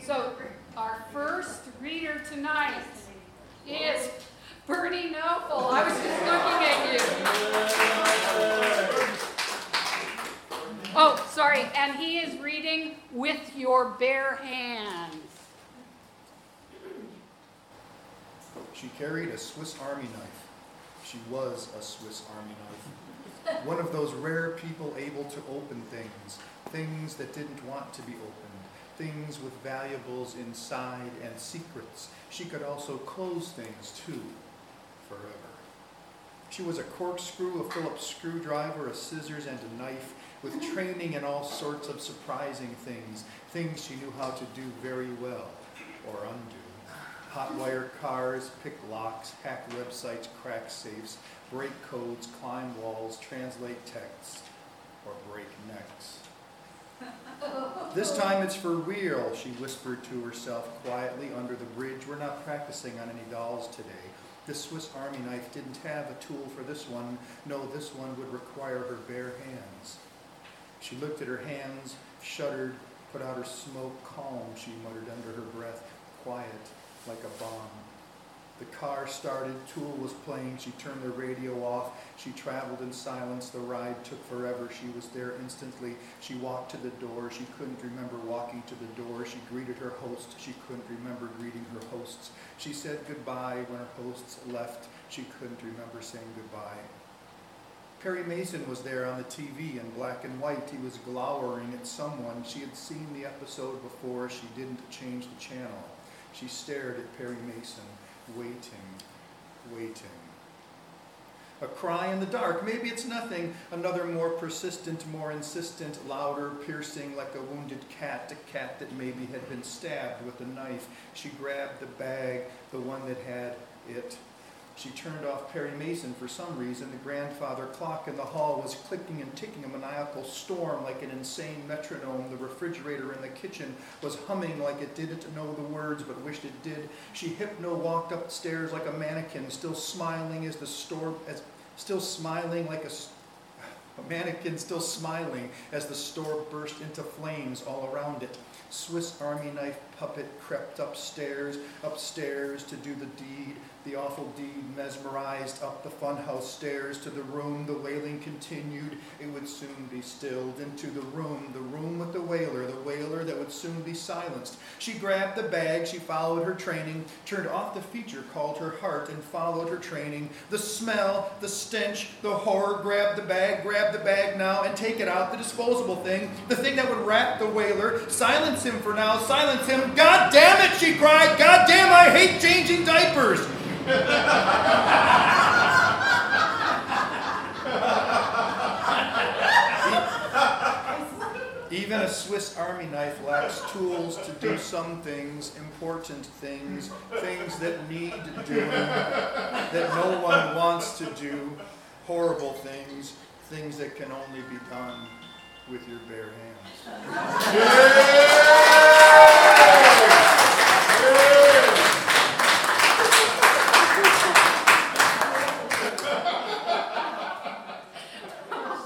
So our first reader tonight is Bernie Knopfel. I was just looking at you. Oh, sorry. And he is reading With Your Bare Hands. She carried a Swiss Army knife. She was a Swiss Army knife. One of those rare people able to open things that didn't want to be opened, things with valuables inside and secrets. She could also close things too, forever. She was a corkscrew, a Phillips screwdriver, a scissors, and a knife, with training in all sorts of surprising things she knew how to do very well, or undo. Hot wire cars, pick locks, hack websites, crack safes, break codes, climb walls, translate texts, or break necks. This time it's for real, she whispered to herself quietly under the bridge. We're not practicing on any dolls today. The Swiss Army knife didn't have a tool for this one. No, this one would require her bare hands. She looked at her hands, shuddered, put out her smoke. Calm, she muttered under her breath, quiet, like a bomb. The car started, Tool was playing, she turned the radio off, she traveled in silence, the ride took forever, she was there instantly, she walked to the door, she couldn't remember walking to the door, she greeted her host, she couldn't remember greeting her hosts, she said goodbye when her hosts left, she couldn't remember saying goodbye. Perry Mason was there on the TV in black and white. He was glowering at someone. She had seen the episode before. She didn't change the channel. She stared at Perry Mason, waiting. A cry in the dark. Maybe it's nothing. Another more persistent, more insistent, louder, piercing like a wounded cat, a cat that maybe had been stabbed with a knife. She grabbed the bag, the one that had it. She turned off Perry Mason for some reason. The grandfather clock in the hall was clicking and ticking, a maniacal storm like an insane metronome. The refrigerator in the kitchen was humming like it didn't know the words but wished it did. She hypno-walked upstairs like a mannequin, still smiling as the store burst into flames all around it. Swiss Army knife puppet crept upstairs to do the deed. The awful deed mesmerized up the funhouse stairs to the room. The wailing continued. It would soon be stilled. Into the room with the wailer that would soon be silenced. She grabbed the bag, she followed her training, turned off the feature called her heart and followed her training. The smell, the stench, the horror, grab the bag now and take it out, the disposable thing, the thing that would wrap the wailer. Silence him for now, silence him. God damn it, she cried. God damn, I hate changing diapers. Even a Swiss Army knife lacks tools to do some things, important things, things that need doing, that no one wants to do, horrible things, things that can only be done with your bare hands.